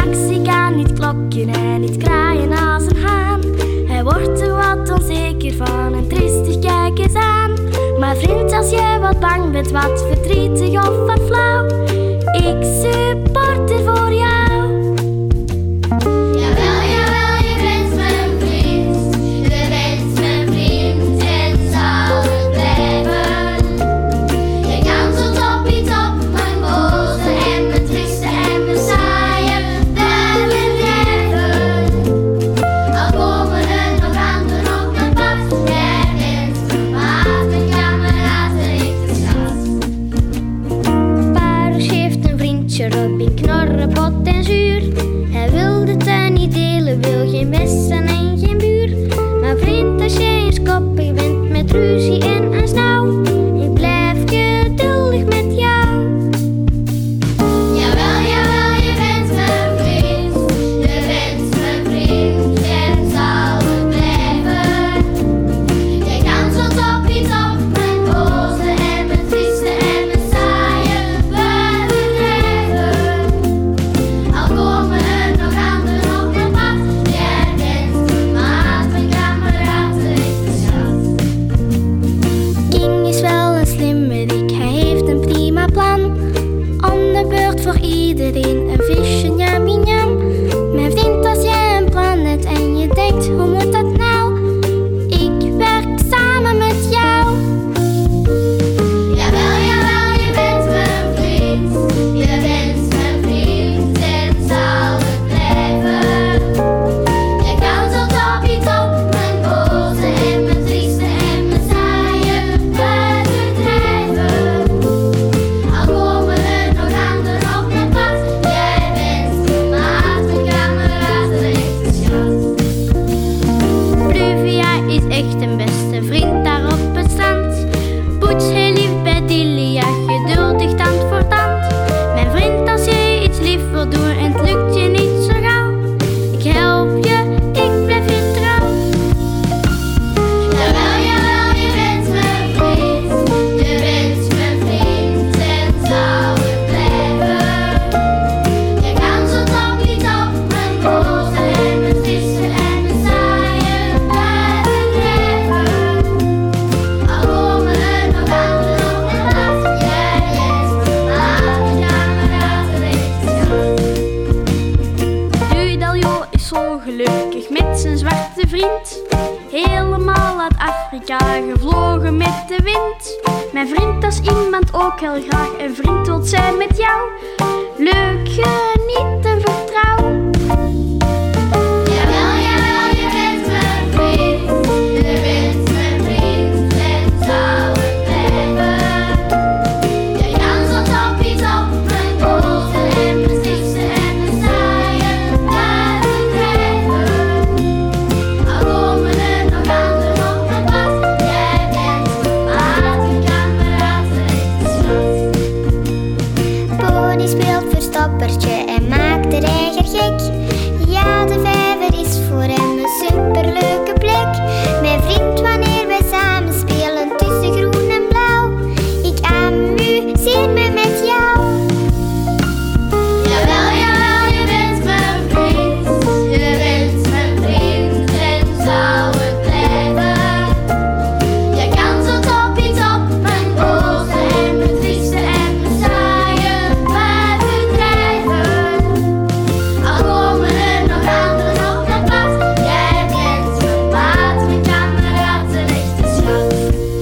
taxi kan niet klokken en niet kraaien als een haan. Hij wordt er wat onzeker van en triestig kijk eens aan. Maar vriend, als je wat bang bent, wat verdrietig of wat flauw, ik support er voor jou. Jawel, jawel, je bent mijn vriend. Je bent mijn vriend en zal het blijven. Je kan zo toppie top mijn boze en mijn trieste en mijn saaie dagen drijven. Al komen er nog anderen op mijn pad. Jij bent mijn maat, mijn kameraad en ik de schat. Paarus heeft een vriendje, Robin, knorren, bot en zuur. Hij wil de tuin niet delen, wil geen bessen en geen buur. Maar vriend, als jij eens koppig bent met ruzie en een snauw, ik blijf geduldig met jou. Jawel, jawel, je bent mijn vriend. Je bent mijn vriend en zal het blijven. Je kan zo toppie top mijn boze en mijn trieste en mijn saaie buien drijven. Al komen er nog anderen op mijn pad. Jij bent mijn maat, mijn kameraad, de echte schat. King is wel een slimmerik, hij heeft een prima plan. Om de beurt voor iedereen een visje, njam, njam. Mijn vriend, als jij een plan hebt en je denkt, hoe moet dat nou? Ik werk samen met jou. Jawel, jawel, je bent mijn vriend. Je bent mijn vriend en zal het blijven. Je kan zo toppie top mijn boze en mijn trieste en mijn saaie buien drijven. Al komen er nog anderen op mijn pad. Jij bent mijn maat, mijn kameraad, de echte schat. Pluvia is echt een beste vriend daar op het strand. Poets heel lief bij Dilia, geduldig tand voor tand. Mijn vriend, als je iets lief wil doen en het lukt je niet zo gauw, ik help je, ik blijf je trouw. Jawel, jawel, je bent mijn vriend. Je bent mijn vriend en zal het blijven. Je kan zo toppie top mijn boze en mijn trieste en mijn saaie buien drijven. Al komen er nog anderen op mijn pad. Jij bent mijn maat, mijn kameraad, de echte schat. Duidaljo is zo gelukkig met zijn zwarte vriend. Helemaal uit Afrika gevlogen met de wind. Mijn vriend, als iemand ook heel graag een vriend wilt zijn met jou, leuk geniet en vertrouw. Jawel, jawel, je bent mijn vriend. Je bent mijn vriend en zal het blijven. Je kan zo toppie top mijn boze en mijn trieste en mijn saaie buien drijven. Al komen er nog anderen op mijn pad. Jij bent mijn maat, mijn kameraad, de echte schat. Pony speelt verstoppertje en maakt de reiger gek. Ja, de vijver is voor hem een superleuke plek. Mijn vriend, wanneer wij samen spelen tussen groen en blauw, ik amuseer me met jou. Jawel, jawel, je bent mijn vriend. Je bent mijn vriend en zal het blijven. Je kan zo toppie top mijn boze en mijn trieste en mijn saaie buien drijven. Al komen er nog anderen op mijn pad. Jij bent mijn maat, mijn kameraad, de echte schat.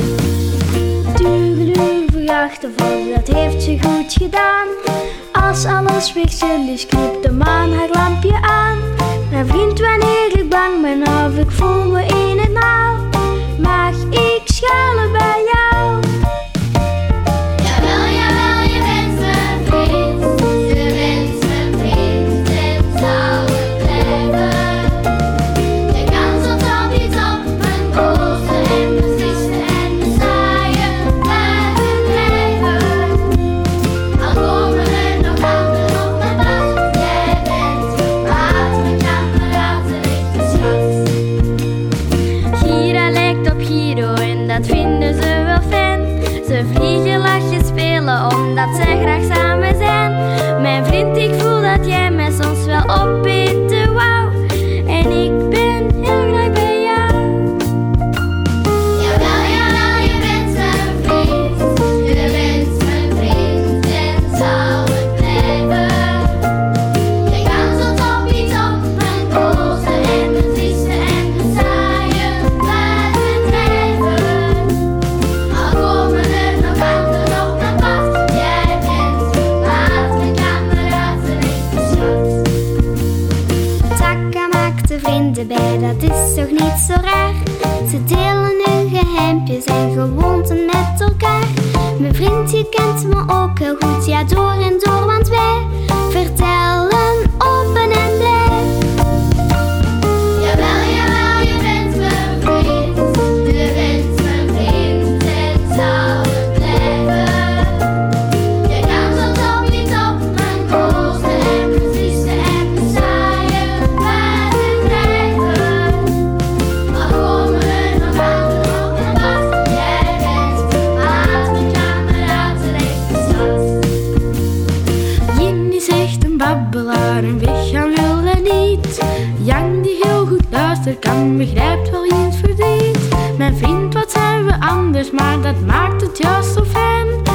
Tuurlijk achterval, dat heeft ze goed gedaan. Als alles weer stil is, knipt de maan haar lampje aan. Mijn vriend, wanneer ik bang ben of ik voel me in het nauw, mag ik schuilen bij jou. Jawel, jawel, je bent mijn vriend. Je bent mijn vriend en zal het blijven. Je kan zo toppie top mijn boze en mijn trieste en mijn saaie buien drijven. Al komen er nog anderen op mijn pad. Jij bent mijn maat, mijn kameraad, de echte schat. Gira lijkt op Giro en dat vinden ze wel fijn. Ze vliegen, lachen, spelen omdat zij graag samen zijn. Mijn vriend, ik voel dat jij mij soms wel opeten wou. En ik ben heel graag bij jou. Jawel, jawel, je bent mijn vriend. Je bent mijn vriend en zal het blijven. Je kan zo toppies op mijn boze en de trieste en de saaie blijven drijven. Al komen er nog anderen op mijn pad. Jij bent laat mijn kameraad en ik beschat. Takka maakte vrienden bij, dat is toch niet zo raar. Ze delen hun geheimpjes en gewoonten met elkaar. Mijn vriend, je kent me ook heel goed, ja door en door, want wij vertellen open en blij. Jawel, jawel, je bent mijn vriend. Je bent mijn vriend en zal het blijven. Je kan zo toppies op mijn boze en de trieste en de saaie blijven drijven. Al komen er nog anderen op mijn pad. Jij bent laat mijn kameraad en ik beschat. Jin is echt een babbelaar en weggaan wil hij niet. Jan die heel goed luistert kan, begrijpt wel Jins verdriet. Mijn vriend, wat zijn we anders, maar dat maakt het juist zo fijn.